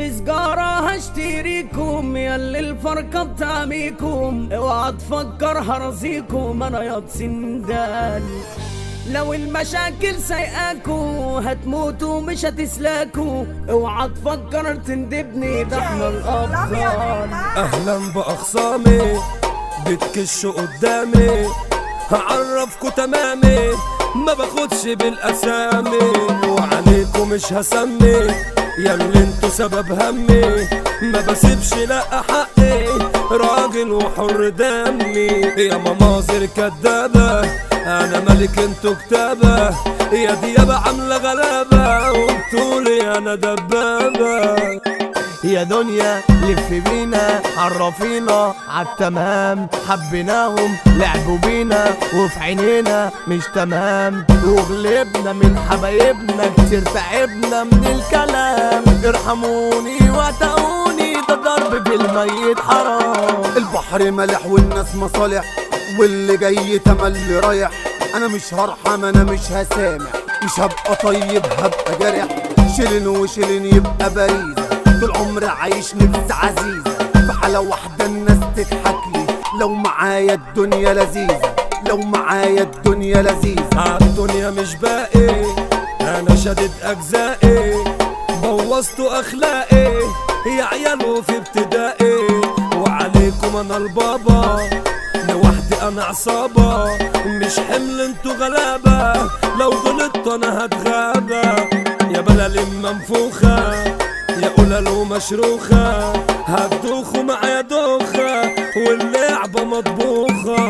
بسجارة هشتريكم ياللي الفرقة بتعميكم، اوعى تفكر هرزيكم انا ياض سندان. لو المشاكل سايقاكوا هتموتوا مش هتسلاكوا، اوعى تفكر تندبني ده احنا الابطال. اهلا باخصامي بتكشوا قدامي، هعرفكوا تمامي ما باخدش بالاسامي، وعليكوا مش هسمي ياللي انتوا سبب همي، ما بسيبش لا حقي راجل وحر دمي. يا مناظر كدابة انا ملك انتوا كتابة، يا ديابة عاملة غلابة وبتقولي انا دبابة. يا دنيا لف بينا عرفينا عالتمام، حبيناهم لعبوا بينا وفي عينينا مش تمام، وغلبنا من حبايبنا كتير تعبنا من الكلام، ارحموني واتقوني ده ضرب في الميت حرام. البحر مالح والناس مصالح واللي جاي تملي رايح، انا مش هرحم انا مش هسامح، مش هبقى طيب هبقى جارح، شيلين وشيلين يبقى باريزة، طول عمري عايش نفس عزيزة، في حالة واحدة الناس تضحكلي لو معايا الدنيا لذيذة، لو معايا الدنيا لذيذة. عالدنيا مش باقي انا شديد اجزائي، بوظتوا اخلاقي يا عيال وفي ابتدائي، وعليكم انا البابا لوحدي انا عصابة، مش حمل انتوا غلابة، لو غلطت انا هتغابى. يا بلالي منفوخة يا قلالو مشروخة، هتدوخوا معايا دوخة واللعبة مطبوخة.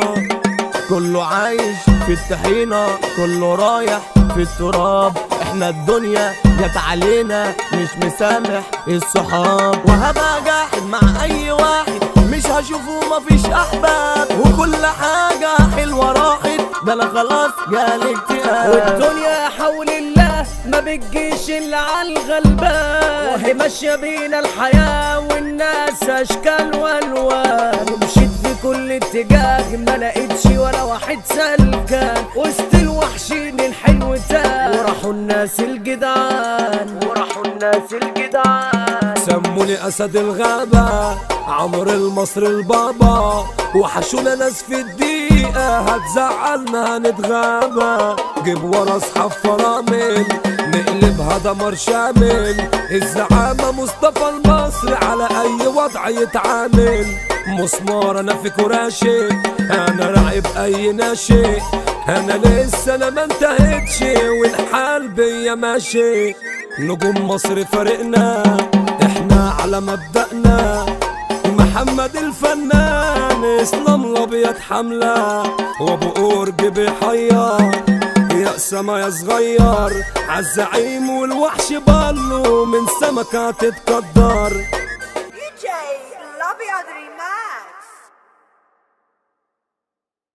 كله عايش في الطحينة كله رايح في التراب، احنا الدنيا جت علينا مش مسامح الصحاب، وهبقى جاحد مع اي واحد مش هشوفه مفيش احباب، وكل حاجة حلوة راحت ده انا خلاص جالي اكتئاب. والدنيا حول الله ما بتجيش الا عالغلبان، وهي ماشية بينا الحياة والناس اشكال والوان، ومشيت في كل اتجاه ما لقيتش ولا واحد سلكان، وسط الوحشين الحلو تاه، وراحوا الناس الجدعان، وراحوا الناس الجدعان. سموني اسد الغابة عمر المصري البابا، وحشونا ناس في الدقيقة هتزعلنا هنتغابى، جيب ورا اصحاب فرامل نقلبها دمار شامل، الزعامة مصطفى المصري على اي وضع يتعامل، مسمار انا في كراشي انا راعب اي ناشي، انا لسه انا ما انتهتش والحال بيا ماشي. نجوم مصر فرقنا احنا على مبدأنا، محمد الفنان اسلام الابيض حمله، وابو قرج بيحير يا سما يا صغير، عالزعيم والوحش بالو من سمكة تتقدر.